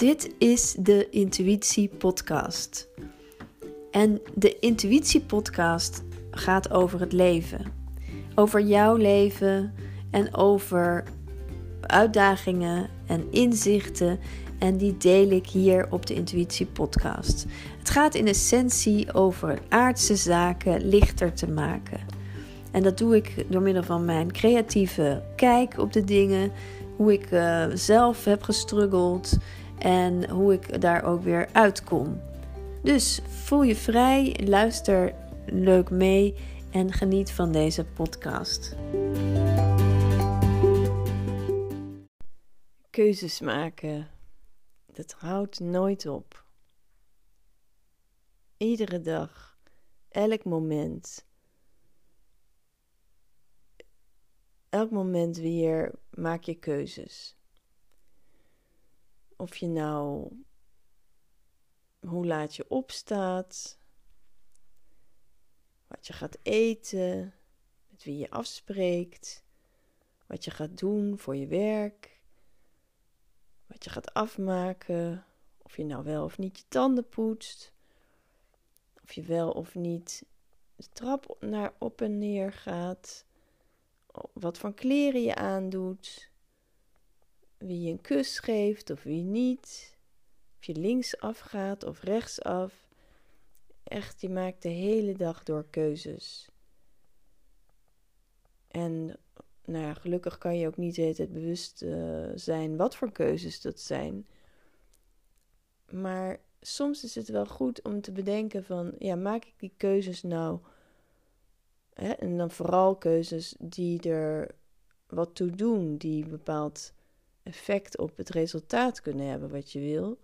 Dit is de Intuïtie Podcast. En de Intuïtie Podcast gaat over het leven. Over jouw leven en over uitdagingen en inzichten. En die deel ik hier op de Intuïtie Podcast. Het gaat in essentie over aardse zaken lichter te maken. En dat doe ik door middel van mijn creatieve kijk op de dingen. Hoe ik zelf heb gestruggeld. En hoe ik daar ook weer uitkom. Dus voel je vrij, luister leuk mee en geniet van deze podcast. Keuzes maken, dat houdt nooit op. Iedere dag, elk moment weer maak je keuzes. Of je nou hoe laat je opstaat, wat je gaat eten, met wie je afspreekt, wat je gaat doen voor je werk, wat je gaat afmaken, of je nou wel of niet je tanden poetst, of je wel of niet de trap naar op en neer gaat, wat voor kleren je aandoet, wie je een kus geeft of wie niet. Of je links afgaat of rechts af. Echt, je maakt de hele dag door keuzes. En gelukkig kan je ook niet de hele tijd bewust zijn wat voor keuzes dat zijn. Maar soms is het wel goed om te bedenken van, ja, maak ik die keuzes nou? En dan vooral keuzes die er wat toe doen, die een bepaald effect op het resultaat kunnen hebben wat je wil.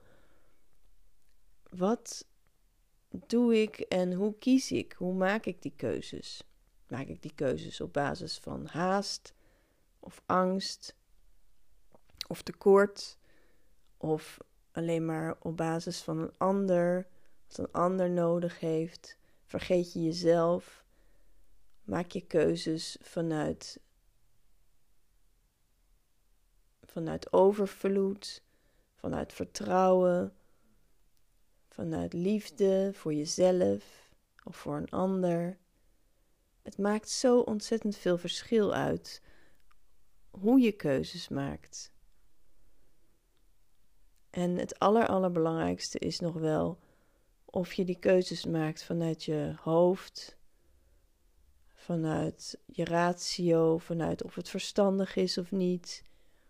Wat doe ik en hoe kies ik? Hoe maak ik die keuzes? Maak ik die keuzes op basis van haast of angst of tekort of alleen maar op basis van een ander, wat een ander nodig heeft? Vergeet je jezelf? Maak je keuzes vanuit overvloed, vanuit vertrouwen, vanuit liefde voor jezelf of voor een ander. Het maakt zo ontzettend veel verschil uit hoe je keuzes maakt. En het allerbelangrijkste is nog wel of je die keuzes maakt vanuit je hoofd, vanuit je ratio, vanuit of het verstandig is of niet.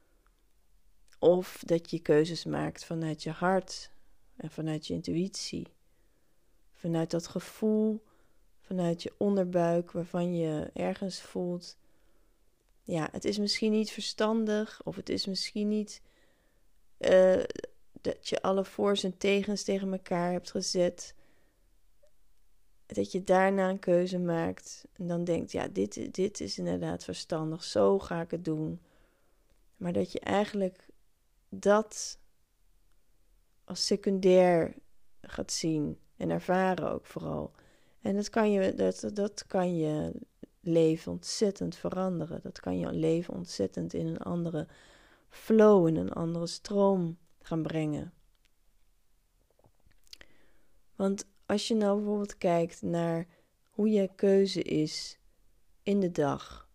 Of dat je keuzes maakt vanuit je hart en vanuit je intuïtie. Vanuit dat gevoel, vanuit je onderbuik waarvan je ergens voelt, ja, het is misschien niet verstandig of het is misschien niet dat je alle voor's en tegens tegen elkaar hebt gezet. Dat je daarna een keuze maakt en dan denkt, ja, dit is inderdaad verstandig, zo ga ik het doen. Maar dat je eigenlijk dat als secundair gaat zien en ervaren ook vooral. En dat kan je leven ontzettend veranderen. Dat kan je leven ontzettend in een andere flow, in een andere stroom gaan brengen. Want als je nou bijvoorbeeld kijkt naar hoe je keuze is in de dag,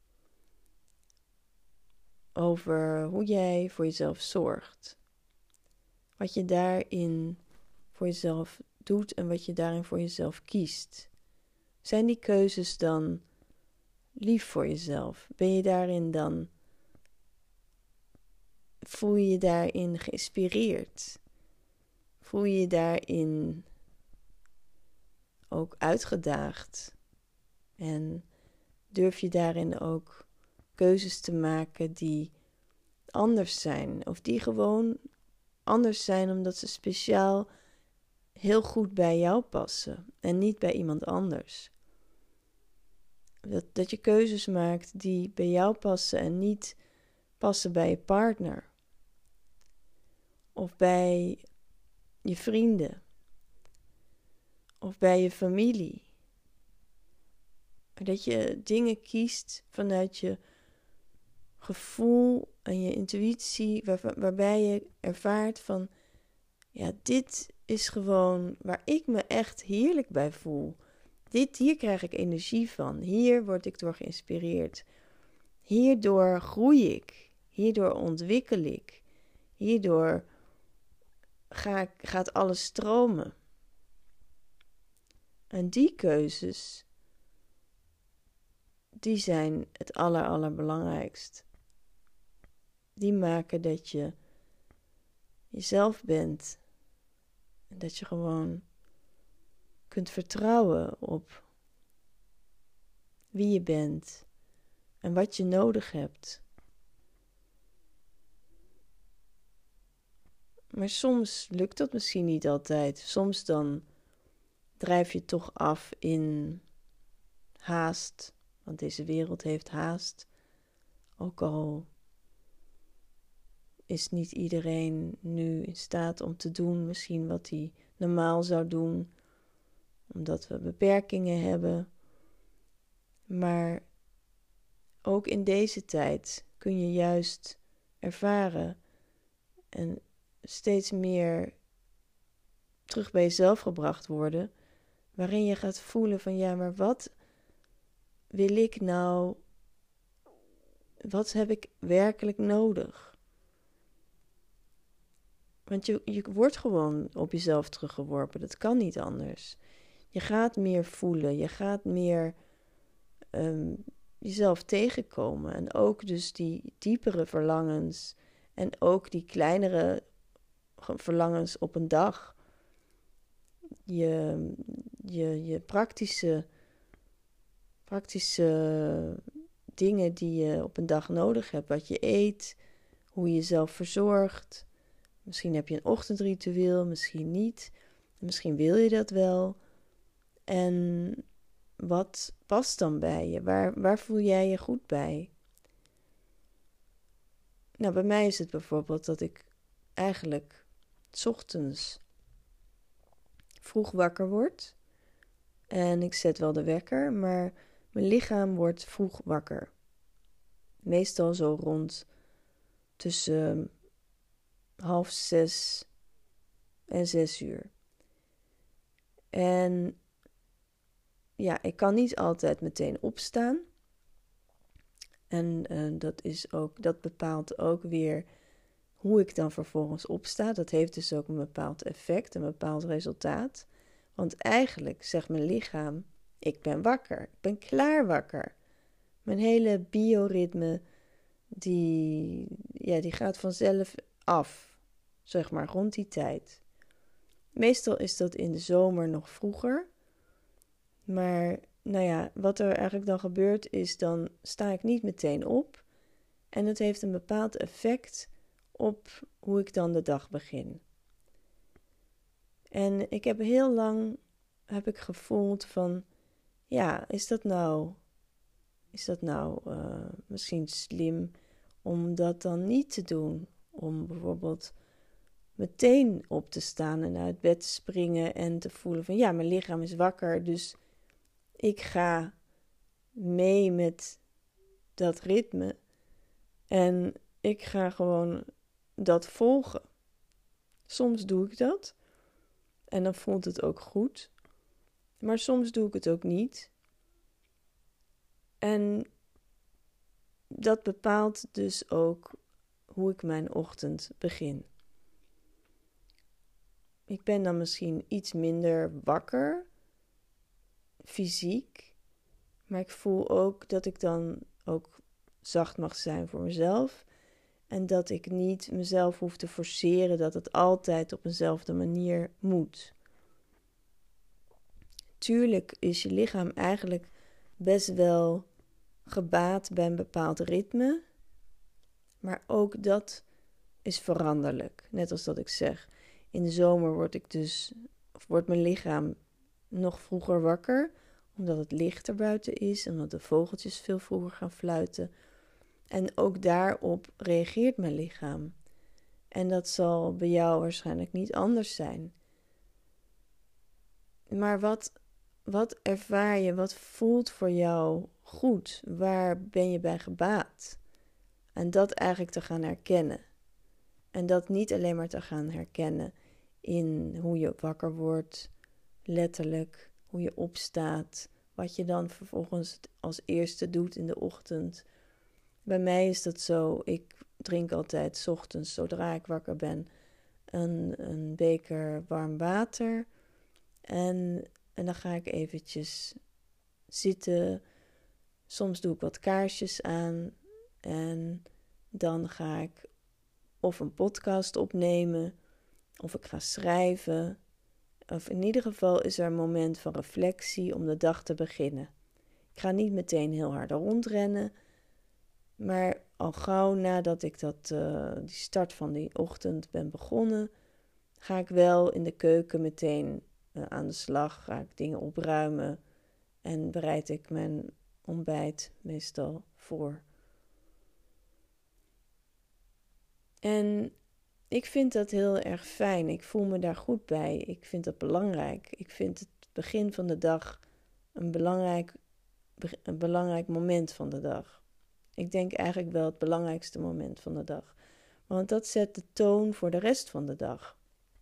over hoe jij voor jezelf zorgt, wat je daarin voor jezelf doet en wat je daarin voor jezelf kiest. Zijn die keuzes dan lief voor jezelf? Ben je daarin dan, voel je je daarin geïnspireerd? Voel je je daarin ook uitgedaagd? En durf je daarin ook keuzes te maken die anders zijn? Of die gewoon anders zijn omdat ze speciaal heel goed bij jou passen en niet bij iemand anders. Dat je keuzes maakt die bij jou passen en niet passen bij je partner. Of bij je vrienden. Of bij je familie. Dat je dingen kiest vanuit je gevoel en je intuïtie, waarbij je ervaart van, ja, dit is gewoon waar ik me echt heerlijk bij voel. Hier krijg ik energie van. Hier word ik door geïnspireerd. Hierdoor groei ik. Hierdoor ontwikkel ik. Hierdoor gaat alles stromen. En die keuzes, die zijn het allerbelangrijkst. Die maken dat je jezelf bent. En dat je gewoon kunt vertrouwen op wie je bent en wat je nodig hebt. Maar soms lukt dat misschien niet altijd. Soms dan drijf je toch af in haast. Want deze wereld heeft haast. Ook al is niet iedereen nu in staat om te doen misschien wat hij normaal zou doen. Omdat we beperkingen hebben. Maar ook in deze tijd kun je juist ervaren en steeds meer terug bij jezelf gebracht worden, waarin je gaat voelen van ja, maar wat wil ik nou, wat heb ik werkelijk nodig? Want je wordt gewoon op jezelf teruggeworpen, dat kan niet anders. Je gaat meer voelen, je gaat meer jezelf tegenkomen. En ook dus die diepere verlangens en ook die kleinere verlangens op een dag. Je praktische dingen die je op een dag nodig hebt. Wat je eet, hoe je jezelf verzorgt. Misschien heb je een ochtendritueel, misschien niet. Misschien wil je dat wel. En wat past dan bij je? Waar voel jij je goed bij? Nou, bij mij is het bijvoorbeeld dat ik eigenlijk 's ochtends vroeg wakker word. En ik zet wel de wekker, maar mijn lichaam wordt vroeg wakker. Meestal zo rond tussen 5:30 en 6:00. En ja, ik kan niet altijd meteen opstaan. En dat bepaalt ook weer hoe ik dan vervolgens opsta. Dat heeft dus ook een bepaald effect, een bepaald resultaat. Want eigenlijk zegt mijn lichaam, ik ben wakker, ik ben klaar wakker. Mijn hele bioritme, die gaat vanzelf af, zeg maar, rond die tijd. Meestal is dat in de zomer nog vroeger. Maar nou ja, wat er eigenlijk dan gebeurt is, dan sta ik niet meteen op. En het heeft een bepaald effect op hoe ik dan de dag begin. En ik heb heel lang gevoeld van, ja, is dat nou misschien slim om dat dan niet te doen? Om bijvoorbeeld meteen op te staan en uit bed te springen en te voelen van, ja, mijn lichaam is wakker, dus ik ga mee met dat ritme en ik ga gewoon dat volgen. Soms doe ik dat en dan voelt het ook goed, maar soms doe ik het ook niet. En dat bepaalt dus ook hoe ik mijn ochtend begin. Ik ben dan misschien iets minder wakker, fysiek, maar ik voel ook dat ik dan ook zacht mag zijn voor mezelf. En dat ik niet mezelf hoef te forceren dat het altijd op eenzelfde manier moet. Tuurlijk is je lichaam eigenlijk best wel gebaat bij een bepaald ritme. Maar ook dat is veranderlijk. Net als dat ik zeg, in de zomer wordt mijn lichaam nog vroeger wakker. Omdat het lichter buiten is, omdat de vogeltjes veel vroeger gaan fluiten. En ook daarop reageert mijn lichaam. En dat zal bij jou waarschijnlijk niet anders zijn. Maar wat ervaar je, wat voelt voor jou goed? Waar ben je bij gebaat? En dat eigenlijk te gaan herkennen. En dat niet alleen maar te gaan herkennen in hoe je wakker wordt, letterlijk, hoe je opstaat, wat je dan vervolgens als eerste doet in de ochtend. Bij mij is dat zo, ik drink altijd 's ochtends, zodra ik wakker ben, een beker warm water. En dan ga ik eventjes zitten. Soms doe ik wat kaarsjes aan. En dan ga ik of een podcast opnemen, of ik ga schrijven. Of in ieder geval is er een moment van reflectie om de dag te beginnen. Ik ga niet meteen heel hard rondrennen, maar al gauw nadat ik die start van die ochtend ben begonnen, ga ik wel in de keuken meteen aan de slag. Ga ik dingen opruimen en bereid ik mijn ontbijt meestal voor. En ik vind dat heel erg fijn. Ik voel me daar goed bij. Ik vind dat belangrijk. Ik vind het begin van de dag een belangrijk moment van de dag. Ik denk eigenlijk wel het belangrijkste moment van de dag. Want dat zet de toon voor de rest van de dag.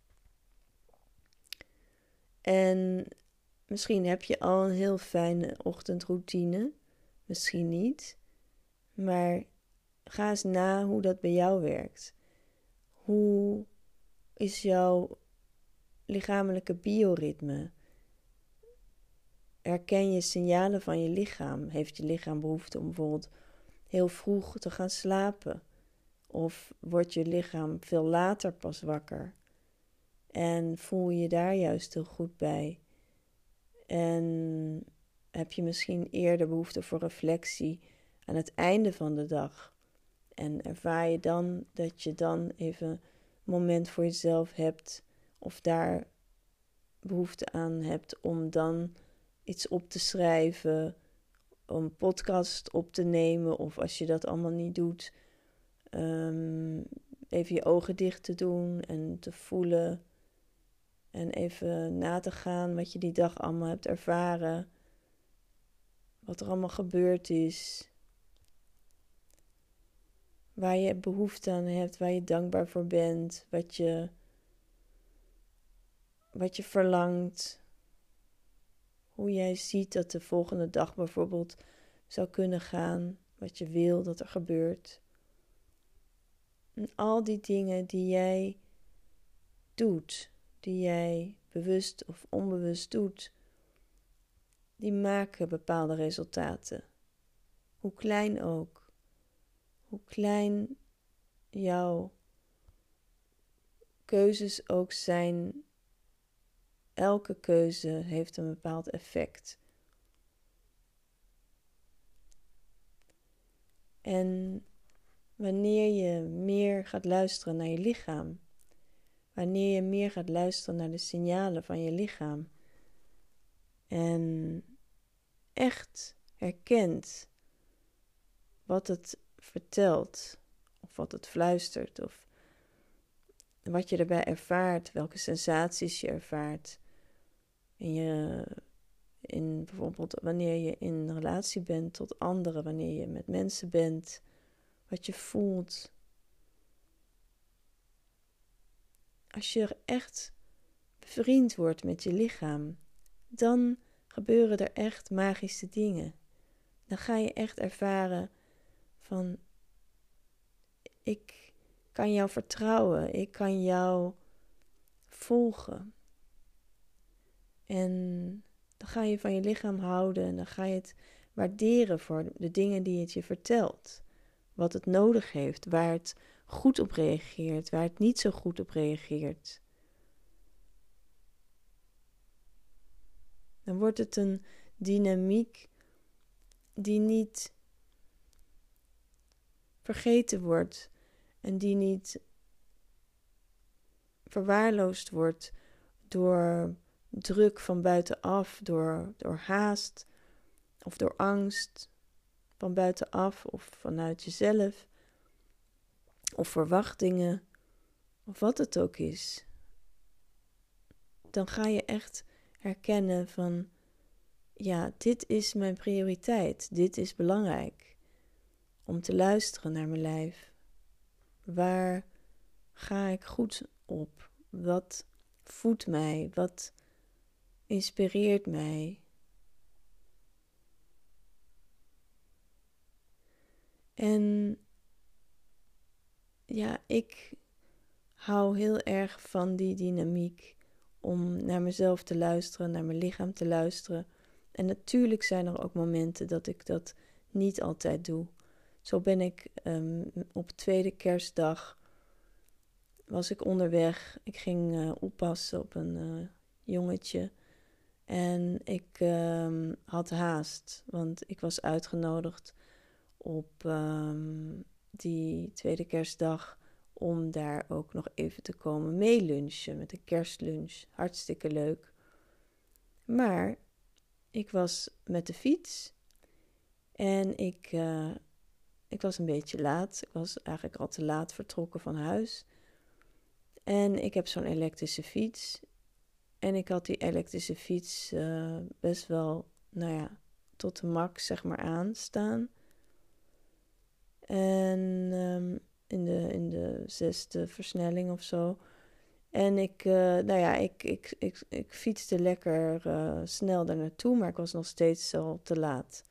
En misschien heb je al een heel fijne ochtendroutine. Misschien niet. Maar ga eens na hoe dat bij jou werkt. Hoe is jouw lichamelijke bioritme? Herken je signalen van je lichaam? Heeft je lichaam behoefte om bijvoorbeeld heel vroeg te gaan slapen? Of wordt je lichaam veel later pas wakker? En voel je daar juist heel goed bij? En heb je misschien eerder behoefte voor reflectie aan het einde van de dag? En ervaar je dan dat je dan even een moment voor jezelf hebt, of daar behoefte aan hebt om dan iets op te schrijven, een podcast op te nemen, of als je dat allemaal niet doet, even je ogen dicht te doen en te voelen en even na te gaan wat je die dag allemaal hebt ervaren, wat er allemaal gebeurd is, waar je behoefte aan hebt, waar je dankbaar voor bent, wat je verlangt, hoe jij ziet dat de volgende dag bijvoorbeeld zou kunnen gaan, wat je wil dat er gebeurt. En al die dingen die jij doet, die jij bewust of onbewust doet, die maken bepaalde resultaten. Hoe klein ook. Hoe klein jouw keuzes ook zijn, elke keuze heeft een bepaald effect. En wanneer je meer gaat luisteren naar je lichaam, wanneer je meer gaat luisteren naar de signalen van je lichaam en echt herkent wat het vertelt, of wat het fluistert, of wat je erbij ervaart, welke sensaties je ervaart. In bijvoorbeeld wanneer je in een relatie bent tot anderen, wanneer je met mensen bent, wat je voelt. Als je echt bevriend wordt met je lichaam, dan gebeuren er echt magische dingen. Dan ga je echt ervaren van, ik kan jou vertrouwen, ik kan jou volgen. En dan ga je van je lichaam houden en dan ga je het waarderen voor de dingen die het je vertelt. Wat het nodig heeft, waar het goed op reageert, waar het niet zo goed op reageert. Dan wordt het een dynamiek die niet vergeten wordt en die niet verwaarloosd wordt door druk van buitenaf, door haast of door angst van buitenaf of vanuit jezelf of verwachtingen of wat het ook is. Dan ga je echt herkennen van, ja, dit is mijn prioriteit, dit is belangrijk om te luisteren naar mijn lijf. Waar ga ik goed op? Wat voedt mij? Wat inspireert mij? En ja, ik hou heel erg van die dynamiek om naar mezelf te luisteren, naar mijn lichaam te luisteren. En natuurlijk zijn er ook momenten dat ik dat niet altijd doe. Zo ben ik op tweede kerstdag, was ik onderweg. Ik ging oppassen op een jongetje. En ik had haast, want ik was uitgenodigd op die tweede kerstdag om daar ook nog even te komen meelunchen met een kerstlunch. Hartstikke leuk. Maar ik was met de fiets en ik was een beetje laat. Ik was eigenlijk al te laat vertrokken van huis. En ik heb zo'n elektrische fiets. En ik had die elektrische fiets best wel, tot de max zeg maar aanstaan. En in de zesde versnelling of zo. En ik fietste lekker snel daar naartoe, maar ik was nog steeds al te laat.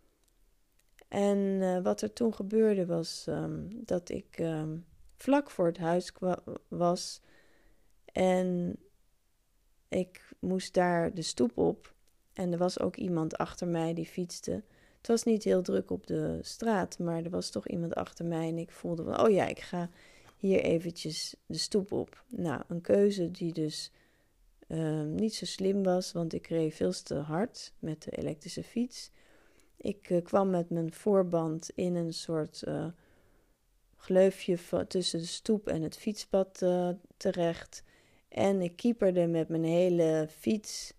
En wat er toen gebeurde was dat ik vlak voor het huis was. En ik moest daar de stoep op. En er was ook iemand achter mij die fietste. Het was niet heel druk op de straat, maar er was toch iemand achter mij. En ik voelde van, oh ja, ik ga hier eventjes de stoep op. Nou, een keuze die dus niet zo slim was, want ik reed veel te hard met de elektrische fiets. Ik kwam met mijn voorband in een soort gleufje tussen de stoep en het fietspad terecht. En ik kieperde met mijn hele fiets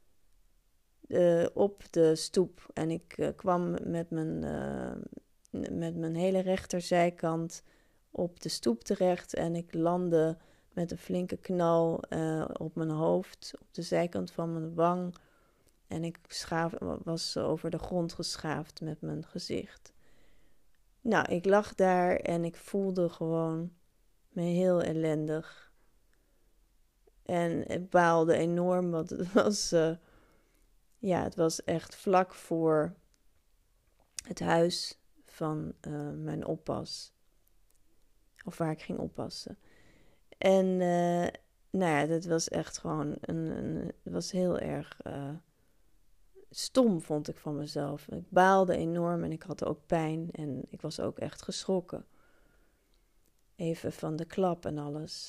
op de stoep. En ik kwam met mijn hele rechterzijkant op de stoep terecht. En ik landde met een flinke knal op mijn hoofd, op de zijkant van mijn wang. En ik was over de grond geschaafd met mijn gezicht. Nou, ik lag daar en ik voelde gewoon me heel ellendig. En ik baalde enorm, want het was, het was echt vlak voor het huis van mijn oppas. Of waar ik ging oppassen. En dat was echt gewoon het was heel erg stom, vond ik van mezelf. Ik baalde enorm en ik had ook pijn en ik was ook echt geschrokken. Even van de klap en alles.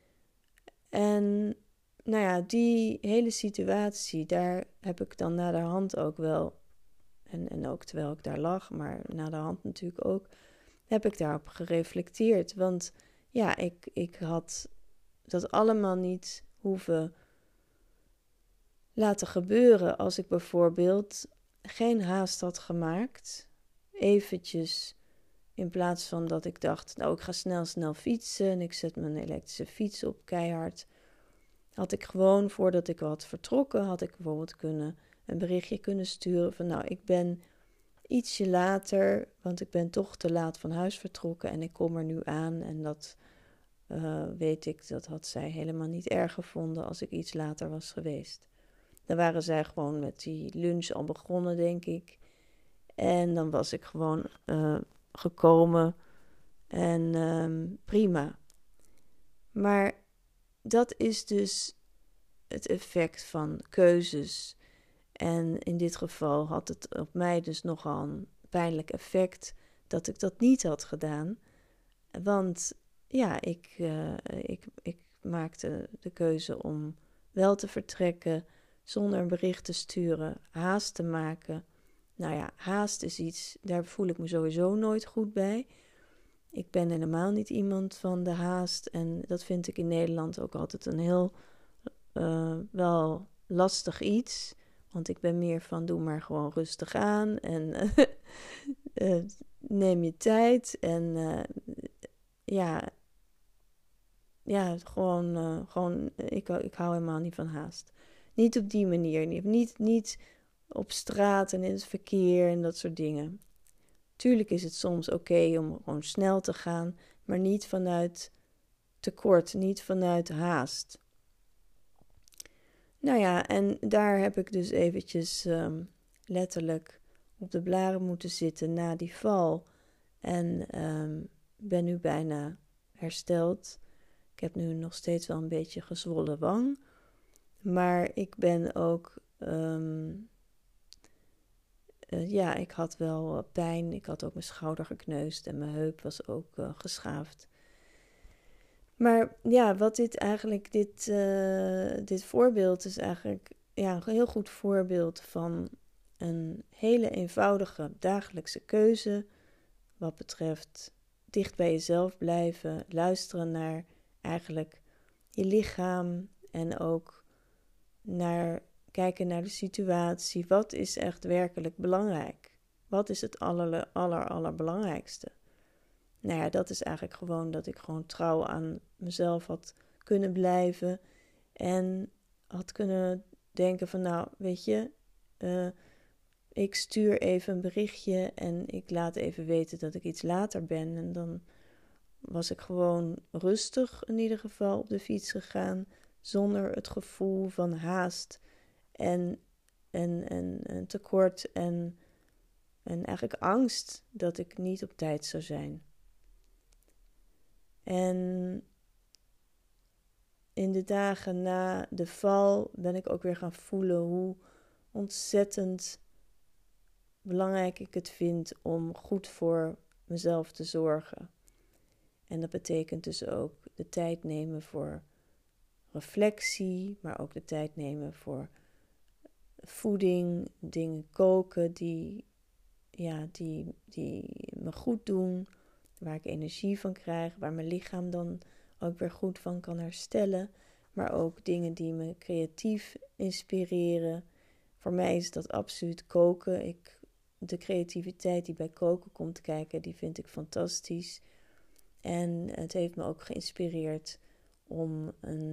En die hele situatie, daar heb ik dan naderhand ook wel, en ook terwijl ik daar lag, maar naderhand natuurlijk ook, heb ik daarop gereflecteerd. Want ja, ik had dat allemaal niet hoeven laten gebeuren als ik bijvoorbeeld geen haast had gemaakt. Eventjes, in plaats van dat ik dacht, ik ga snel fietsen en ik zet mijn elektrische fiets op keihard. Had ik gewoon, voordat ik had vertrokken, had ik bijvoorbeeld een berichtje kunnen sturen van, ik ben ietsje later, want ik ben toch te laat van huis vertrokken en ik kom er nu aan. En dat weet ik, dat had zij helemaal niet erg gevonden als ik iets later was geweest. Dan waren zij gewoon met die lunch al begonnen, denk ik. En dan was ik gewoon gekomen en prima. Maar dat is dus het effect van keuzes. En in dit geval had het op mij dus nogal een pijnlijk effect dat ik dat niet had gedaan. Want ja, ik maakte de keuze om wel te vertrekken zonder een bericht te sturen, haast te maken. Haast is iets, daar voel ik me sowieso nooit goed bij. Ik ben helemaal niet iemand van de haast. En dat vind ik in Nederland ook altijd een heel wel lastig iets. Want ik ben meer van, doe maar gewoon rustig aan. En neem je tijd. En gewoon ik hou helemaal niet van haast. Niet op die manier. Niet op straat en in het verkeer en dat soort dingen. Tuurlijk is het soms oké om gewoon snel te gaan, maar niet vanuit tekort, niet vanuit haast. Nou ja, en daar heb ik dus eventjes letterlijk op de blaren moeten zitten na die val. En ben nu bijna hersteld. Ik heb nu nog steeds wel een beetje gezwollen wang. Maar ik ben ook... ik had wel pijn. Ik had ook mijn schouder gekneusd en mijn heup was ook geschaafd. Maar ja, wat dit voorbeeld is eigenlijk een heel goed voorbeeld van een hele eenvoudige dagelijkse keuze. Wat betreft dicht bij jezelf blijven, luisteren naar eigenlijk je lichaam en ook kijken naar de situatie. Wat is echt werkelijk belangrijk? Wat is het allerbelangrijkste? Nou ja, dat is eigenlijk gewoon dat ik gewoon trouw aan mezelf had kunnen blijven. En had kunnen denken van nou, weet je, ik stuur even een berichtje en ik laat even weten dat ik iets later ben. En dan was ik gewoon rustig in ieder geval op de fiets gegaan. Zonder het gevoel van haast en tekort en eigenlijk angst dat ik niet op tijd zou zijn. En in de dagen na de val ben ik ook weer gaan voelen hoe ontzettend belangrijk ik het vind om goed voor mezelf te zorgen. En dat betekent dus ook de tijd nemen voor reflectie, maar ook de tijd nemen voor voeding, dingen koken die me goed doen, waar ik energie van krijg, waar mijn lichaam dan ook weer goed van kan herstellen, maar ook dingen die me creatief inspireren. Voor mij is dat absoluut koken. De creativiteit die bij koken komt kijken, die vind ik fantastisch. En het heeft me ook geïnspireerd om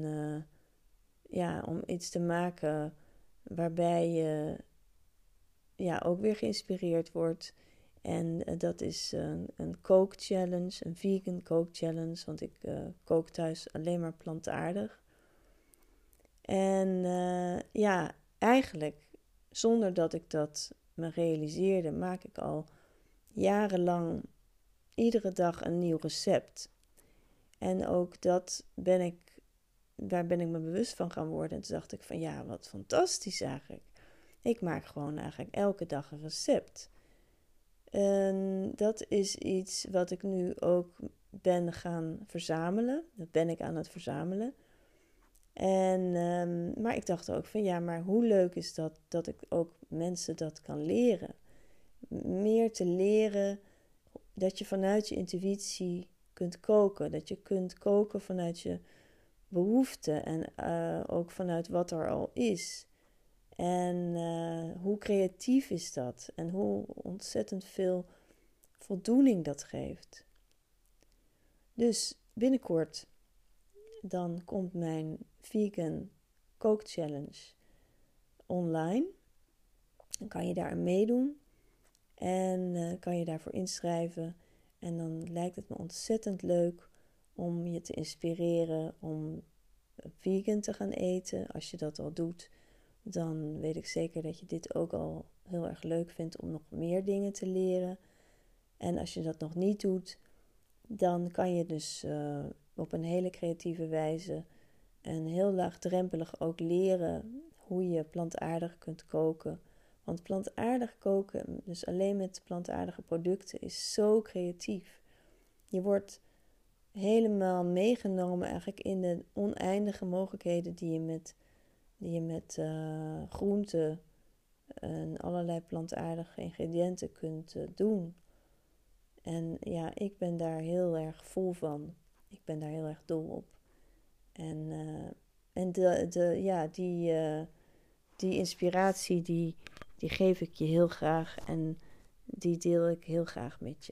om iets te maken waarbij je ook weer geïnspireerd wordt. En dat is een kookchallenge, een vegan kookchallenge, want ik kook thuis alleen maar plantaardig. En eigenlijk zonder dat ik dat me realiseerde, maak ik al jarenlang iedere dag een nieuw recept. En ook daar ben ik me bewust van gaan worden. En toen dacht ik van ja, wat fantastisch eigenlijk. Ik maak gewoon eigenlijk elke dag een recept. En dat is iets wat ik nu ook ben gaan verzamelen. Dat ben ik aan het verzamelen. Maar ik dacht ook van ja, maar hoe leuk is dat ik ook mensen dat kan leren. Meer te leren dat je vanuit je intuïtie kunt koken. Dat je kunt koken vanuit je behoeften en ook vanuit wat er al is. En hoe creatief is dat? En hoe ontzettend veel voldoening dat geeft. Dus binnenkort dan komt mijn vegan kookchallenge online. Dan kan je daar aan meedoen. En kan je daarvoor inschrijven. En dan lijkt het me ontzettend leuk om je te inspireren om vegan te gaan eten. Als je dat al doet, dan weet ik zeker dat je dit ook al heel erg leuk vindt om nog meer dingen te leren. En als je dat nog niet doet, dan kan je dus op een hele creatieve wijze en heel laagdrempelig ook leren hoe je plantaardig kunt koken. Want plantaardig koken, dus alleen met plantaardige producten, is zo creatief. Je wordt helemaal meegenomen eigenlijk in de oneindige mogelijkheden die je met groenten en allerlei plantaardige ingrediënten kunt doen. En ja, ik ben daar heel erg vol van. Ik ben daar heel erg dol op. En die inspiratie, die geef ik je heel graag en die deel ik heel graag met je.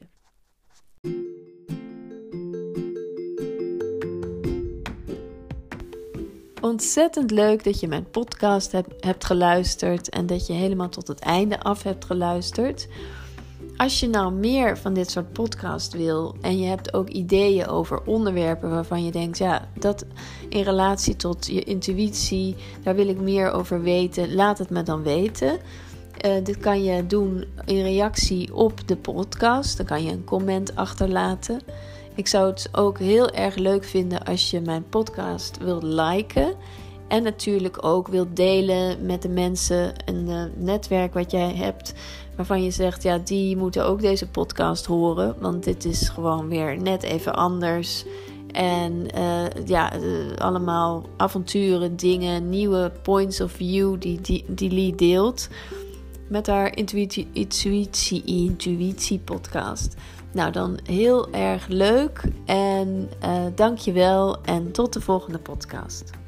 Ontzettend leuk dat je mijn podcast hebt geluisterd en dat je helemaal tot het einde af hebt geluisterd. Als je nou meer van dit soort podcast wil en je hebt ook ideeën over onderwerpen waarvan je denkt, ja, dat in relatie tot je intuïtie, daar wil ik meer over weten, laat het me dan weten. Dit kan je doen in reactie op de podcast. Dan kan je een comment achterlaten. Ik zou het ook heel erg leuk vinden als je mijn podcast wilt liken. En natuurlijk ook wilt delen met de mensen, een netwerk wat jij hebt, waarvan je zegt, ja, die moeten ook deze podcast horen. Want dit is gewoon weer net even anders. En allemaal avonturen, dingen, nieuwe points of view die Lee deelt met haar intuïtie podcast. Nou, dan heel erg leuk en dank je wel en tot de volgende podcast.